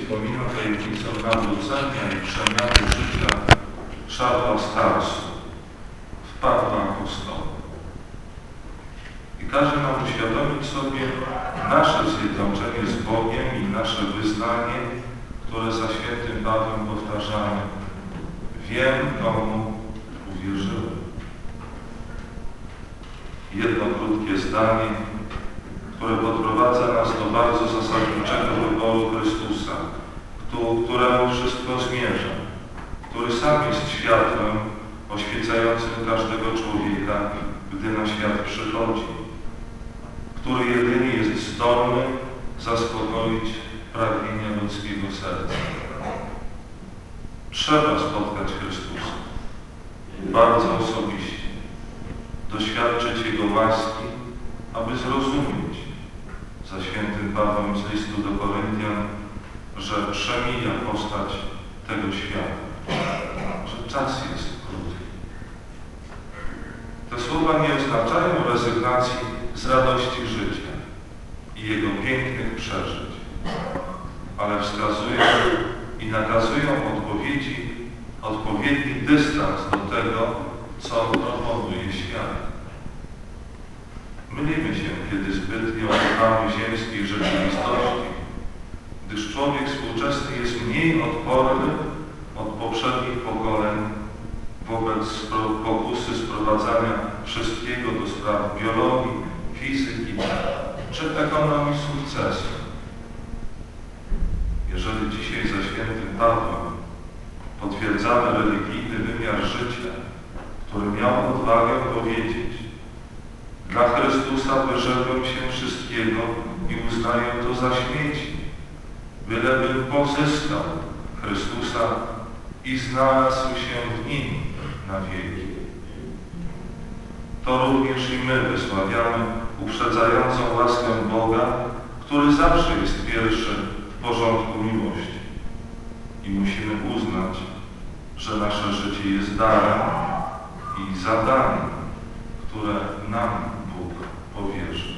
wspominał tajemnicę nawrócenia i przemiany życia Charlesa Starsu w Pawła Apostoła. I każe nam uświadomić sobie nasze zjednoczenie z Bogiem i nasze wyznanie, które za świętym Pawłem powtarzamy. Wiem, komu uwierzyłem. Jedno krótkie zdanie, które podprowadza nas do bardzo zasadniczego wyboru Chrystusa, któremu wszystko zmierza, który sam jest światłem oświecającym każdego człowieka, gdy na świat przychodzi, który jedynie jest zdolny zaspokoić pragnienia ludzkiego serca. Trzeba spotkać Chrystusa bardzo osobiście, doświadczyć Jego łaski, aby zrozumieć za świętym Pawłem z listu do Koryntian, że przemija postać tego świata, że czas jest krótki. Te słowa nie oznaczają rezygnacji z radości życia i jego pięknych przeżyć, ale wskazują i nakazują odpowiedni dystans do tego, co proponuje świat. Mylimy się, kiedy zbytnio używamy ziemskiej rzeczywistości, gdyż człowiek współczesny jest mniej odporny od poprzednich pokoleń wobec pokusy sprowadzania wszystkiego do spraw biologii, fizyki czy ekonomii sukcesu. Jeżeli dzisiaj za świętym Pawłem potwierdzamy religijny wymiar życia, który miał odwagę powiedzieć: dla Chrystusa wyrzekłem się wszystkiego i uznaję to za śmieci, bylebym pozyskał Chrystusa i znalazł się w Nim na wieki. To również i my wysławiamy uprzedzającą łaskę Boga, który zawsze jest pierwszy w porządku miłości. I musimy uznać, że nasze życie jest darem i zadaniem, które nam Bóg powierzy.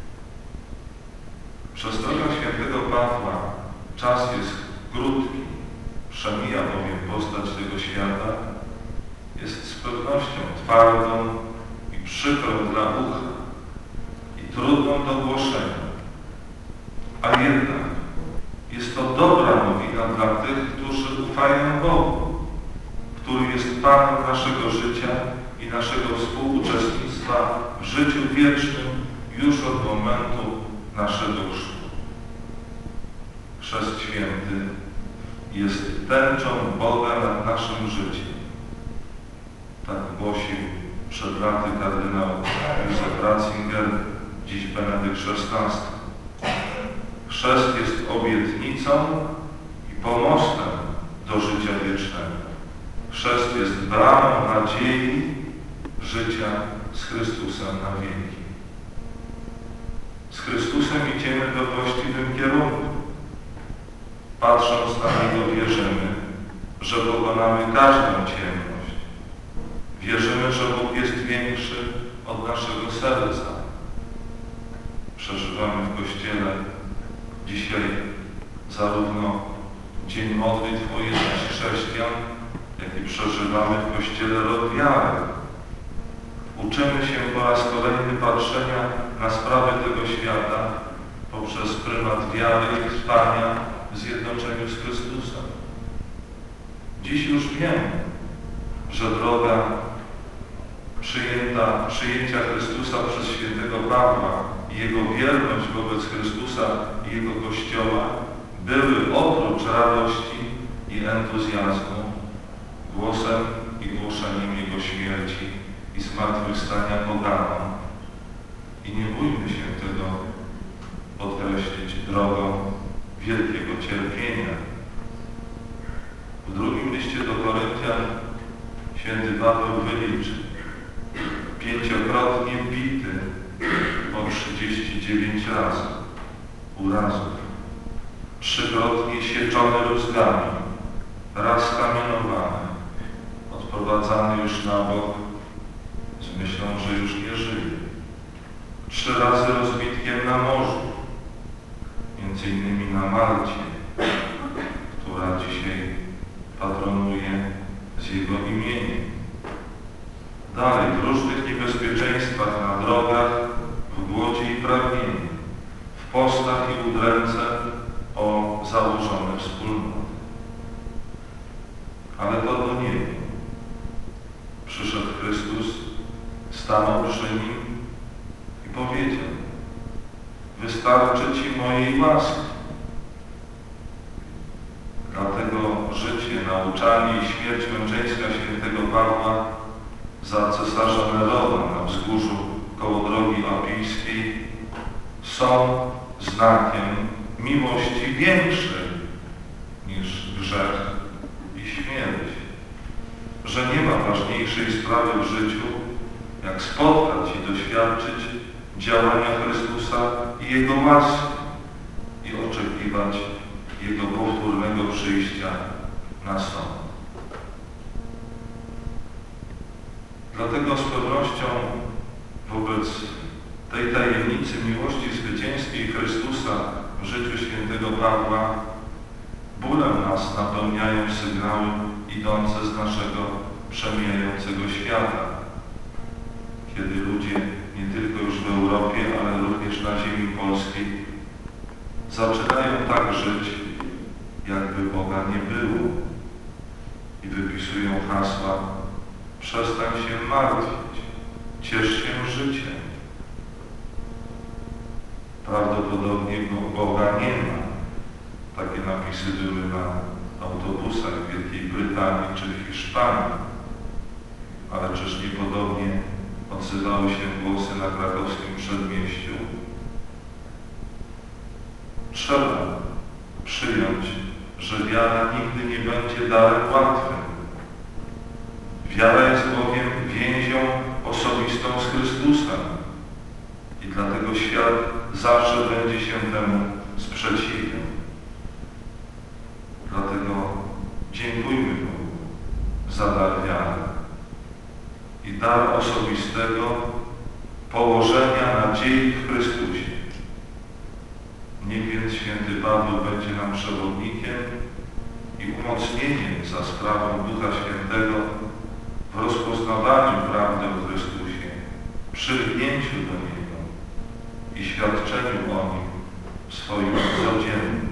Przestrogach świętego Pawła czas jest krótki, przemija bowiem postać tego świata, jest z pewnością twardą i przykrą dla ucha i trudną do głoszenia. A jednak jest to dobra nowina dla tych, którzy ufają Bogu, który jest Panem naszego życia i naszego współuczestnictwa w życiu wiecznym już od momentu naszego chrztu. Chrzest Święty jest tęczą Boga nad naszym życiem. Tak głosił przed laty kardynał Józef Ratzinger, dziś Benedykt XVI. Chrzest jest obietnicą i pomostem do życia wiecznego. Chrzest jest bramą nadziei życia z Chrystusem na wieki. Z Chrystusem idziemy we właściwym kierunku. Patrząc na Niego wierzymy, że pokonamy każdą ciemność. Wierzymy, że Bóg jest większy od naszego serca. Przeżywamy w Kościele dzisiaj zarówno Dzień Modlitw o jedności chrześcijan, jak i przeżywamy w Kościele rok wiary. Uczymy się po raz kolejny patrzenia na sprawy tego świata poprzez prymat wiary i trwania w zjednoczeniu z Chrystusem. Dziś już wiemy, że droga przyjęcia Chrystusa przez świętego Pawła i jego wierność wobec Chrystusa i jego Kościoła były oprócz radości i entuzjazmu głosem i głoszeniem Jego śmierci i zmartwychwstania poganom. I nie bójmy się tego podkreślić drogą wielkiego cierpienia. W drugim liście do Koryntian święty Paweł wyliczy: 5-krotnie bity po 39 razy urazów, 3-krotnie sieczony rózgami, raz kamienowany, odprowadzany już na bok z myślą, że już nie żyje, 3 razy rozbitkiem na morzu, między innymi na Malcie, dzisiaj patronuje z Jego imieniem. Dalej, w różnych niebezpieczeństwach na drogach, w głodzie i pragnieniu, w postach i udręce o założone wspólnoty. Ale to do niego. Przyszedł Chrystus, stanął przy nim i powiedział: wystarczy Ci mojej łaski. Dlatego życie, nauczanie i śmierć męczeńska świętego Pawła za cesarza Nerona na wzgórzu koło drogi apijskiej są znakiem miłości większej niż grzech i śmierć. Że nie ma ważniejszej sprawy w życiu, jak spotkać i doświadczyć działania Chrystusa i Jego łaski i oczekiwać Jego powtórnego przyjścia na sąd. Dlatego z pewnością wobec tej tajemnicy miłości zwycięskiej Chrystusa w życiu świętego Pawła bólem nas napełniają sygnały idące z naszego przemijającego świata, kiedy ludzie nie tylko już w Europie, ale również na ziemi polskiej zaczynają tak żyć, jakby Boga nie było i wypisują hasła: przestań się martwić, ciesz się życiem. Prawdopodobnie Boga nie ma. Takie napisy były na autobusach w Wielkiej Brytanii czy w Hiszpanii. Ale czyż niepodobnie odzywały się głosy na krakowskim przedmieściu? Trzeba przyjąć, że wiara nigdy nie będzie darem łatwym. Wiara jest bowiem więzią osobistą z Chrystusem i dlatego świat zawsze będzie się temu sprzeciwiał. Dlatego dziękujmy Bogu za dar wiary i dar osobistego położenia nadziei w Chrystusie. Niech więc święty Paweł będzie nam przewodnikiem i umocnieniem za sprawą Ducha Świętego w rozpoznawaniu prawdy o Chrystusie, przylgnięciu do Niego i świadczeniu o Nim w swoim codziennym